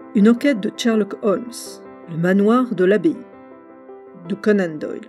Une enquête de Sherlock Holmes, le manoir de l'abbaye, de Conan Doyle.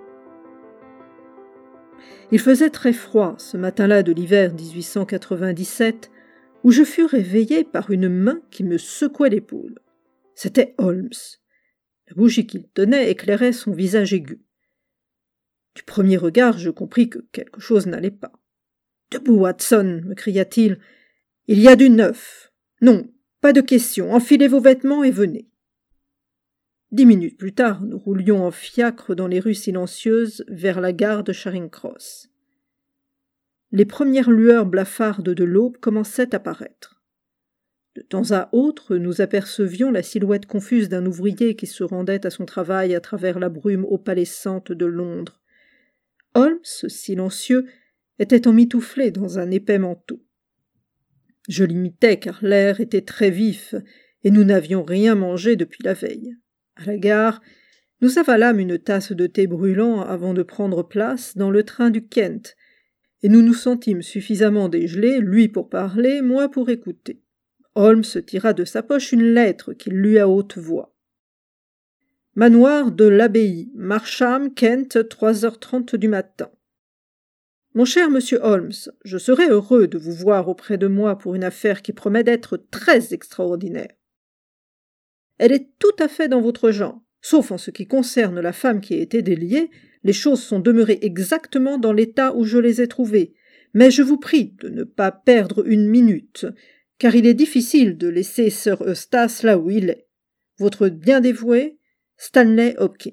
Il faisait très froid ce matin-là de l'hiver 1897, où je fus réveillé par une main qui me secouait l'épaule. C'était Holmes. La bougie qu'il tenait éclairait son visage aigu. Du premier regard, je compris que quelque chose n'allait pas. « Debout, Watson !» me cria-t-il. « Il y a du neuf. Non, pas de question. Enfilez vos vêtements et venez. » 10 minutes plus tard, nous roulions en fiacre dans les rues silencieuses vers la gare de Charing Cross. Les premières lueurs blafardes de l'aube commençaient à paraître. De temps à autre, nous apercevions la silhouette confuse d'un ouvrier qui se rendait à son travail à travers la brume opalescente de Londres. Holmes, silencieux, était emmitouflé dans un épais manteau. Je l'imitais car l'air était très vif et nous n'avions rien mangé depuis la veille. À la gare, nous avalâmes une tasse de thé brûlant avant de prendre place dans le train du Kent, et nous nous sentîmes suffisamment dégelés, lui pour parler, moi pour écouter. Holmes tira de sa poche une lettre qu'il lut à haute voix. « Manoir de l'abbaye, Marsham, Kent, 3h30 du matin. Mon cher monsieur Holmes, je serais heureux de vous voir auprès de moi pour une affaire qui promet d'être très extraordinaire. Elle est tout à fait dans votre genre, sauf en ce qui concerne la femme qui a été déliée, les choses sont demeurées exactement dans l'état où je les ai trouvées, mais je vous prie de ne pas perdre une minute, car il est difficile de laisser Sir Eustace là où il est. Votre bien dévoué, Stanley Hopkins. »